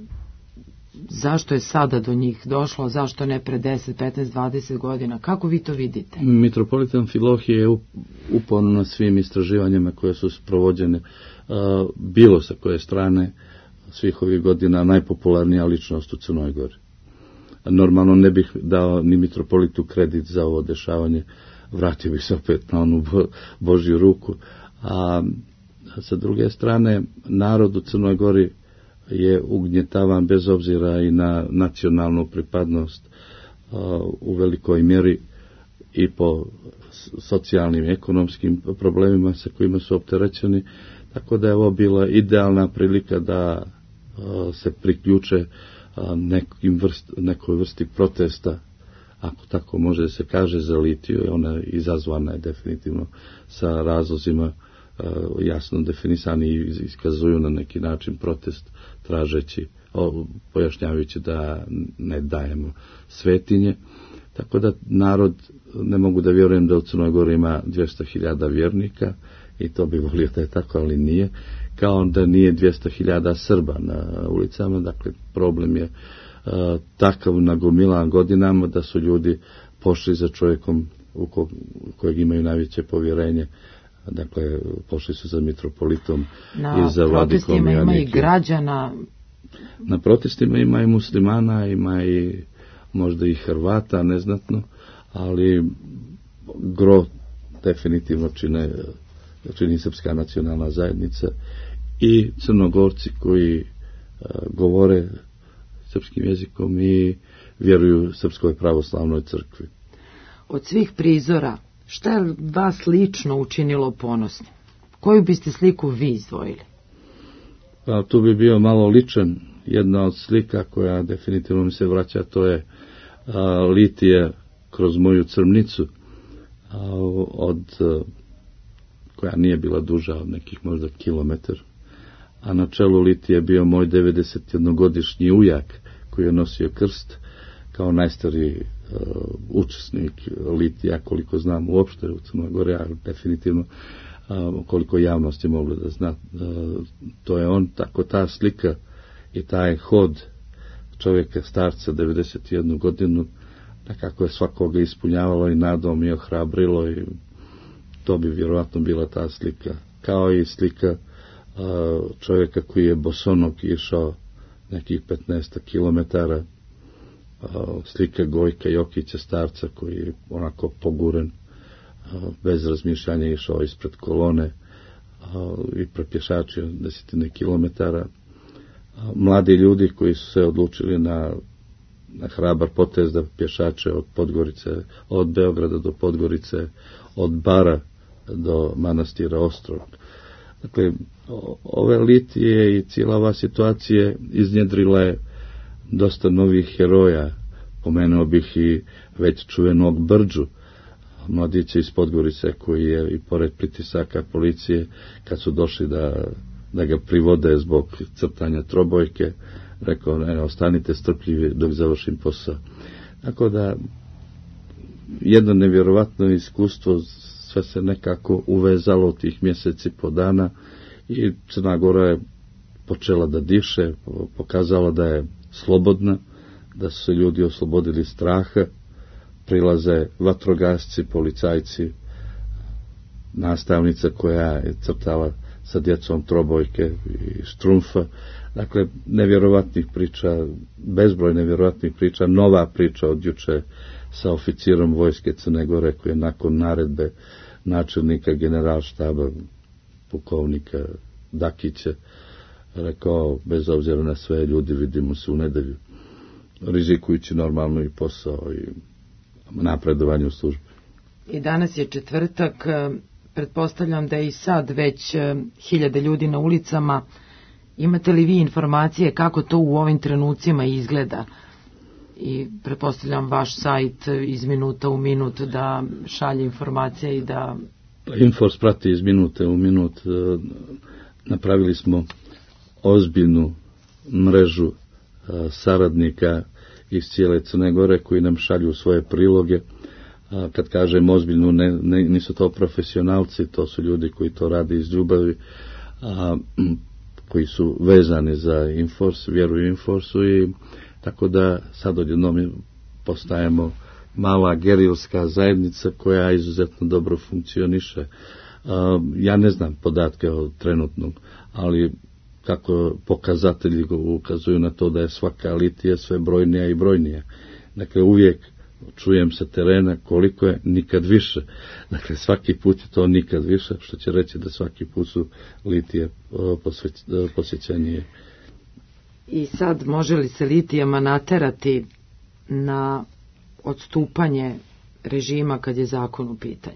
[SPEAKER 3] zašto je sada do njih došlo, zašto ne pre deset, petnaest, dvadeset godina? Kako vi to vidite?
[SPEAKER 19] Mitropolita Amfilohije je uporno na svim istraživanjima koje su provođene, a, bilo sa koje strane svih ovih godina najpopularnija ličnost u Crnoj Gori. Normalno ne bih dao ni mitropolitu kredit za ovo dešavanje, vratio bih se opet na onu bo, Božju ruku. A sa druge strane, narod u Crnoj Gori je ugnjetavan bez obzira i na nacionalnu pripadnost a, u velikoj mjeri i po socijalnim i ekonomskim problemima sa kojima su opterećeni, tako da je ovo bila idealna prilika da a, se priključe nekim vrst, nekoj vrsti protesta, ako tako može se kaže, za litiju. Ona izazvana je definitivno sa razlozima uh, jasno definisani i iskazuju na neki način protest, tražeći, o, pojašnjavajući da ne dajemo svetinje. Tako da narod, ne mogu da vjerujem da u Crnoj Gori ima dvjesto hiljada vjernika, i to bi volio da je tako, ali nije, kao da nije dvjesto hiljada Srba na ulicama. Dakle, problem je uh, takav nagomilan godinama da su ljudi pošli za čovjekom u ko, kojeg imaju najveće povjerenje. Dakle, pošli su za mitropolitom
[SPEAKER 3] na
[SPEAKER 19] i za vladikom.
[SPEAKER 3] Na protestima ima i građana.
[SPEAKER 19] Na protestima ima i muslimana, ima i možda i Hrvata, neznatno, ali gro definitivno čine čini Srpska nacionalna zajednica i Crnogorci koji uh, govore srpskim jezikom i vjeruju Srpskoj pravoslavnoj crkvi.
[SPEAKER 20] Od svih prizora, šta je vas lično učinilo ponosnim? Koju biste sliku vi izdvojili?
[SPEAKER 19] Pa, tu bi bio malo ličan. Jedna od slika koja definitivno mi se vraća, to je a, litije kroz moju crmnicu, a, od, a, koja nije bila duža od nekih možda kilometar. A na čelu litije je bio moj devedesetjednogodišnji ujak koji je nosio krst kao najstariji uh, učesnik litija, koliko znam uopšte u Crnoj Gori, a definitivno uh, koliko javnost je mogla da zna. Uh, to je on, tako ta slika i taj hod čovjeka starca devedeset jednu godinu, nekako je svakoga ispunjavalo i nadom i ohrabrilo, i to bi vjerovatno bila ta slika. Kao i slika čovjeka koji je bosonog išao nekih petnaest kilometara, slika Gojka Jokića starca koji je onako poguren, bez razmišljanja išao ispred kolone i prepješačio desetine kilometara. Mladi ljudi koji su se odlučili na, na hrabar potez da pješače od Podgorice, od Beograda do Podgorice, od Bara do manastira Ostrog. Dakle, ove litije i cijela ova situacija iznjedrila je dosta novih heroja. Pomenuo bih i već čuvenog Brđu, mladića iz Podgorice koji je i pored pritisaka policije, kad su došli da, da ga privode zbog crtanja trobojke, rekao, ne, ostanite strpljivi dok završim posao. Tako da, jedno nevjerovatno iskustvo, sve se nekako uvezalo u tih mjeseci po dana i Crna Gora je počela da diše, pokazala da je slobodna, da su se ljudi oslobodili straha, prilaze vatrogasci, policajci, nastavnica koja je crtala sa djecom trobojke i štrumfa. Dakle, nevjerovatnih priča, bezbroj nevjerovatnih priča, nova priča od juče sa oficirom vojske Crne Gore koji je nakon naredbe načelnika generalštaba pukovnika Dakića rekao, bez obzira na sve, ljudi, vidimo se u nedelju, rizikujući normalno i posao i napredovanje u službi.
[SPEAKER 20] I danas je četvrtak, pretpostavljam da je i sad već hiljade ljudi na ulicama. Imate li vi informacije kako to u ovim trenucima izgleda? I pretpostavljam vaš sajt iz minuta u minut da šalje informacije i da...
[SPEAKER 19] Infors prati iz minute u minut. Napravili smo ozbiljnu mrežu saradnika iz cijele Crne Gore koji nam šalju svoje priloge. Kad kažem ozbiljnu, ne, ne, nisu to profesionalci, to su ljudi koji to rade iz ljubavi, a, koji su vezani za Infors, vjeruju Inforsu, i tako da sad odjednom postajemo mala gerilska zajednica koja izuzetno dobro funkcioniše. A, ja ne znam podatke od trenutnog, ali kako pokazatelji ukazuju na to da je svaka litija sve brojnija i brojnija. Dakle, uvijek čujem sa terena koliko je, nikad više. Dakle, svaki put je to nikad više, što će reći da svaki put su litije posvećenije.
[SPEAKER 20] I sad, može li se litijama naterati na odstupanje režima kad je zakon u pitanju?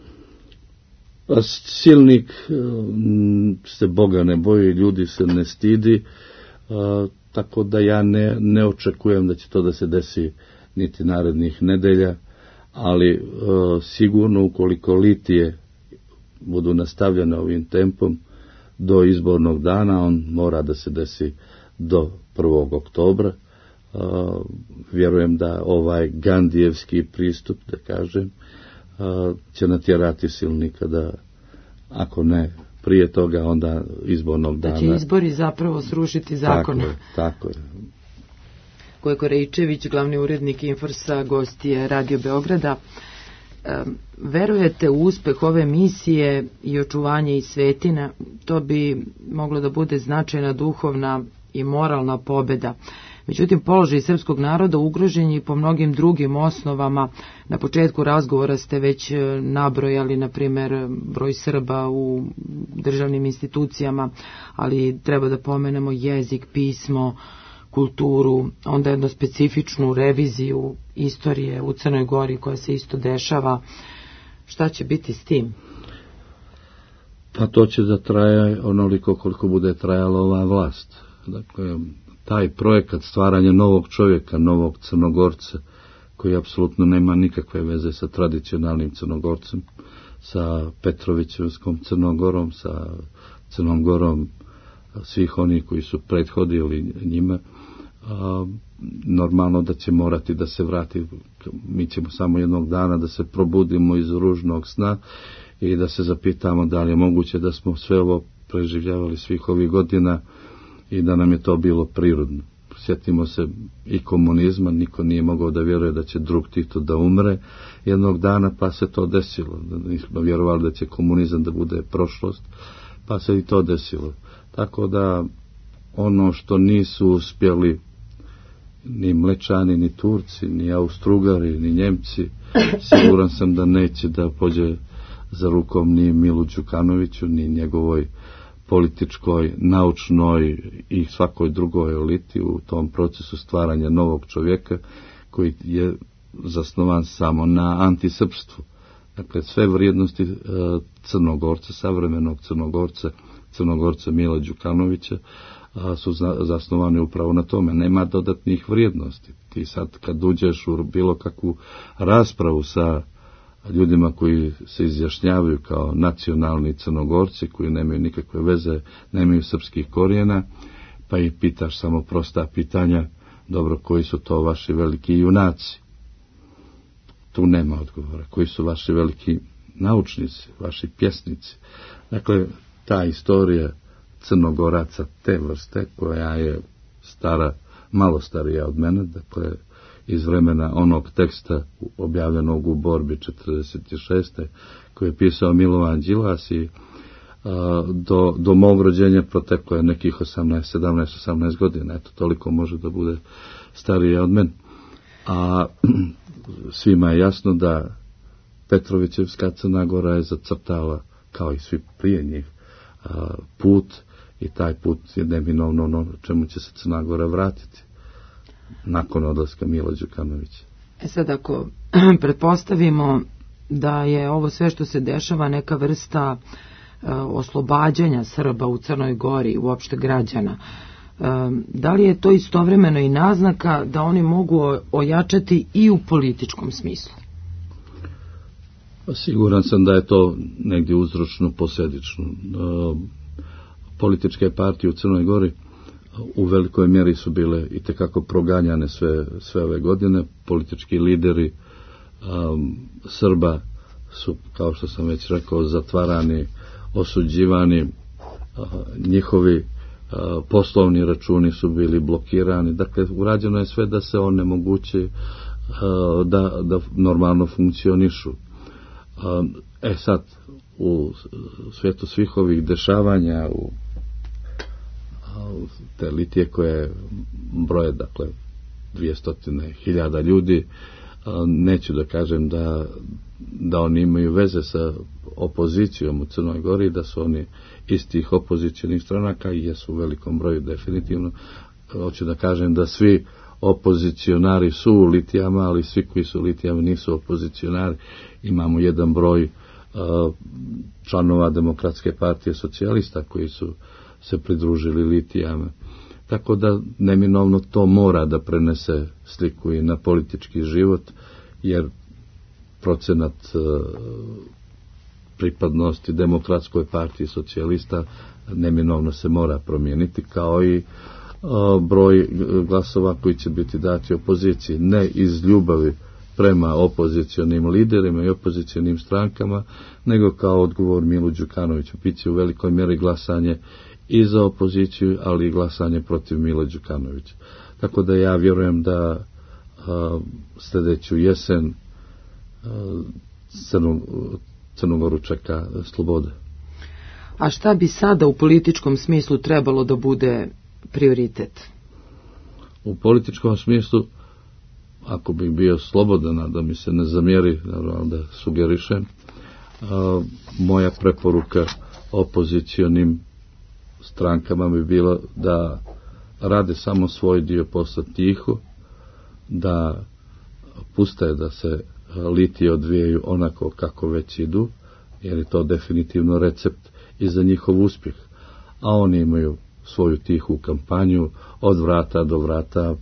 [SPEAKER 19] A silnik se Boga ne boji, ljudi se ne stidi, a, tako da ja ne, ne očekujem da će to da se desi niti narednih nedelja, ali a, sigurno ukoliko litije budu nastavljene ovim tempom do izbornog dana, on mora da se desi do prvog oktobra. A, vjerujem da ovaj gandijevski pristup, da kažem, će natjerati silnika da, ako ne prije toga, onda izbornog dana.
[SPEAKER 20] Da će izbori zapravo srušiti zakon.
[SPEAKER 19] Tako je, tako je.
[SPEAKER 20] Gojko Rejčević, glavni urednik Inforsa, gost je Radio Beograda. E, verujete u uspeh ove misije i očuvanje i svetina? To bi moglo da bude značajna duhovna i moralna pobjeda. Međutim, položaj srpskog naroda ugrožen je po mnogim drugim osnovama. Na početku razgovora ste već nabrojali, na primjer, broj Srba u državnim institucijama, ali treba da pomenemo jezik, pismo, kulturu, onda jednu specifičnu reviziju istorije u Crnoj Gori koja se isto dešava. Šta će biti s tim?
[SPEAKER 19] Pa to će da traje onoliko koliko bude trajala ova vlast. Dakle, taj projekat stvaranja novog čovjeka, novog Crnogorca, koji apsolutno nema nikakve veze sa tradicionalnim Crnogorcem, sa Petrovićevskom Crnogorom, sa Crnom Gorom svih onih koji su prethodili njima, a, normalno da će morati da se vrati. Mi ćemo samo jednog dana da se probudimo iz ružnog sna i da se zapitamo da li je moguće da smo sve ovo preživljavali svih ovih godina i da nam je to bilo prirodno. Sjetimo se i komunizma, niko nije mogao da vjeruje da će drug Tito da umre jednog dana, pa se to desilo. Nismo vjerovali da će komunizam da bude prošlost, pa se i to desilo. Tako da ono što nisu uspjeli ni Mlečani, ni Turci, ni Austrugari, ni Njemci, siguran sam da neće da pođe za rukom ni Milu Đukanoviću, ni njegovoj političkoj, naučnoj i svakoj drugoj eliti u tom procesu stvaranja novog čovjeka koji je zasnovan samo na antisrpstvu. Dakle, sve vrijednosti e, Crnogorca, savremenog Crnogorca, Crnogorca Mila Đukanovića a, su za, zasnovane upravo na tome. Nema dodatnih vrijednosti. Ti sad kad uđeš u bilo kakvu raspravu sa ljudima koji se izjašnjavaju kao nacionalni Crnogorci, koji nemaju nikakve veze, nemaju srpskih korijena, pa ih pitaš samo prosta pitanja, dobro, koji su to vaši veliki junaci? Tu nema odgovora. Koji su vaši veliki naučnici, vaši pjesnici? Dakle, ta istorija Crnogoraca te vrste, koja je stara, malo starija od mene, dakle, iz vremena onog teksta objavljenog u borbi četrdeset šeste koji je pisao Milovan Đilas i a, do, do mog rođenja proteklo je nekih osamnaest, sedamnaest, osamnaest godina. Eto, toliko može da bude starije od mene. A svima je jasno da Petrovićevska Crna Gora je zacrtala, kao i svi prije njih, a, put, i taj put je neminovno ono čemu će se Crna Gora vratiti nakon odlaska Mila Đukanovića.
[SPEAKER 20] E sad, ako pretpostavimo da je ovo sve što se dešava neka vrsta e, oslobađanja Srba u Crnoj Gori, uopšte građana, e, da li je to istovremeno i naznaka da oni mogu ojačati i u političkom smislu?
[SPEAKER 19] Siguran sam da je to negdje uzročno posljedično. E, političke partije u Crnoj Gori u velikoj mjeri su bile i tekako proganjane sve, sve ove godine. Politički lideri um, Srba su, kao što sam već rekao, zatvarani, osuđivani, uh, njihovi uh, poslovni računi su bili blokirani. Dakle, urađeno je sve da se onemogući uh, da, da normalno funkcionišu. Um, e sad, u svijetu svih ovih dešavanja, u te litije koje broje, dakle, dvjesto hiljada ljudi, neću da kažem da, da oni imaju veze sa opozicijom u Crnoj Gori, da su oni istih opozicijnih stranaka i jesu u velikom broju definitivno. Hoću da kažem da svi opozicionari su u litijama, ali svi koji su u litijama nisu opozicionari. Imamo jedan broj uh, članova Demokratske partije socijalista koji su se pridružili litijama. Tako da neminovno to mora da prenese sliku i na politički život, jer procenat uh, pripadnosti Demokratskoj partiji socijalista neminovno se mora promijeniti, kao i uh, broj glasova koji će biti dati opoziciji. Ne iz ljubavi prema opozicionim liderima i opozicionim strankama, nego kao odgovor Milu Đukanoviću. Biće u velikoj mjeri glasanje i za opoziciju, ali i glasanje protiv Mila Đukanovića. Tako da ja vjerujem da a, sljedeću jesen a, Crnu, Crnogoru čeka sloboda.
[SPEAKER 20] A šta bi sada u političkom smislu trebalo da bude prioritet?
[SPEAKER 19] U političkom smislu, ako bih bio slobodan, da mi se ne zamjeri, da sugerišem, a, moja preporuka opozicionim strankama bi bilo da rade samo svoj dio posla tiho, da puste da se litije odvijaju onako kako već idu, jer je to definitivno recept i za njihov uspjeh. A oni imaju svoju tihu kampanju od vrata do vrata,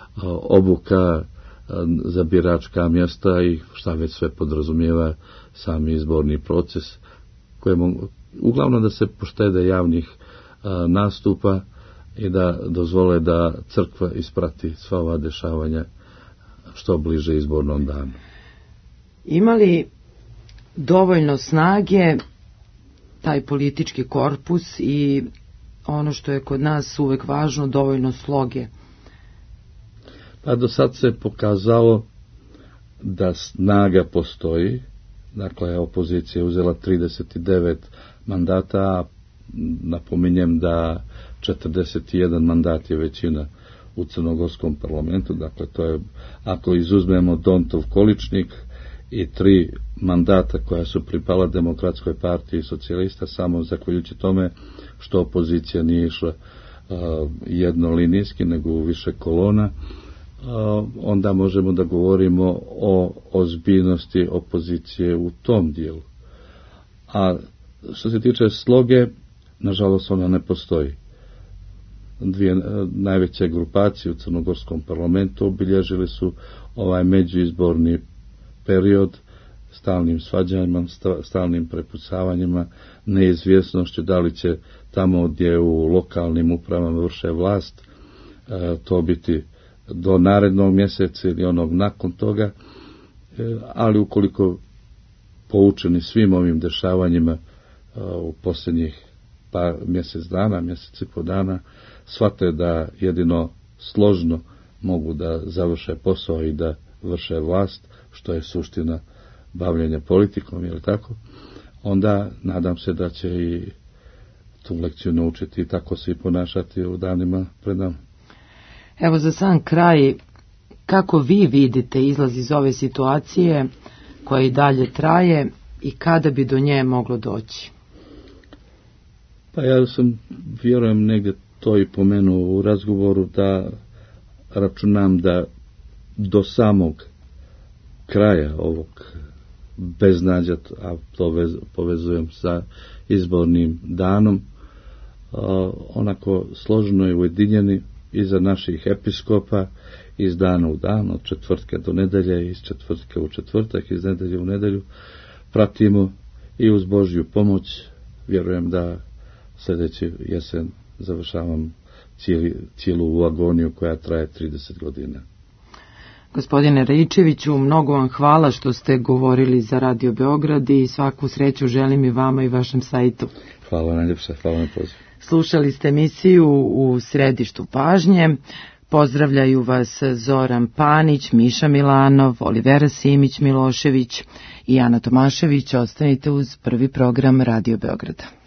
[SPEAKER 19] obuka za biračka mjesta i šta već sve podrazumijeva sami izborni proces, kojemu uglavnom da se poštede javnih a, nastupa i da dozvole da crkva isprati sva ova dešavanja što bliže izbornom danu.
[SPEAKER 20] Ima li dovoljno snage taj politički korpus i ono što je kod nas uvek važno, dovoljno sloge?
[SPEAKER 19] Pa do sad se pokazalo da snaga postoji. Dakle, opozicija je uzela trideset devet mandata, a napominjem da četrdeset jedan mandat je većina u crnogorskom parlamentu. Dakle, to je, ako izuzmemo Dontov količnik i tri mandata koja su pripala Demokratskoj partiji socijalista, samo zahvaljujući tome što opozicija nije išla uh, jednolinijski, nego u više kolona, uh, onda možemo da govorimo o ozbiljnosti opozicije u tom dijelu. A što se tiče sloge, nažalost ona ne postoji. Dvije uh, najveće grupacije u crnogorskom parlamentu obilježili su ovaj međuizborni period stalnim svađanjima, stalnim prepucavanjima, neizvjesnošću da li će tamo gdje u lokalnim upravama vrše vlast e, to biti do narednog mjeseca ili onog nakon toga, e, ali ukoliko poučeni svim ovim dešavanjima e, u posljednjih pa mjesec dana, mjesec i po dana, shvate da jedino složno mogu da završe posao i da vrše vlast, što je suština bavljenja politikom, je li tako? Onda nadam se da će i tu lekciju naučiti i tako se i ponašati u danima pred nama.
[SPEAKER 20] Evo za sam kraj, kako vi vidite izlaz iz ove situacije koja i dalje traje i kada bi do nje moglo doći?
[SPEAKER 19] Pa ja sam, vjerujem, negdje to i pomenuo u razgovoru, da računam da do samog kraja ovog beznađa, a to vez, povezujem sa izbornim danom, a, onako složno i ujedinjeni iza naših episkopa, iz dana u dan, od četvrtka do nedelje, iz četvrtka u četvrtak, iz nedelje u nedelju, pratimo i uz Božju pomoć vjerujem da sljedeći jesen završavam cijeli, cijelu agoniju koja traje trideset godina.
[SPEAKER 20] Gospodine Raičeviću, mnogo vam hvala što ste govorili za Radio Beograd i svaku sreću želim i vama i vašem sajtu.
[SPEAKER 19] Hvala najljepša, hvala na pozivu.
[SPEAKER 20] Slušali ste emisiju U središtu pažnje. Pozdravljaju vas Zoran Panić, Miša Milanov, Olivera Simić Milošević i Ana Tomašević. Ostanite uz prvi program Radio Beograda.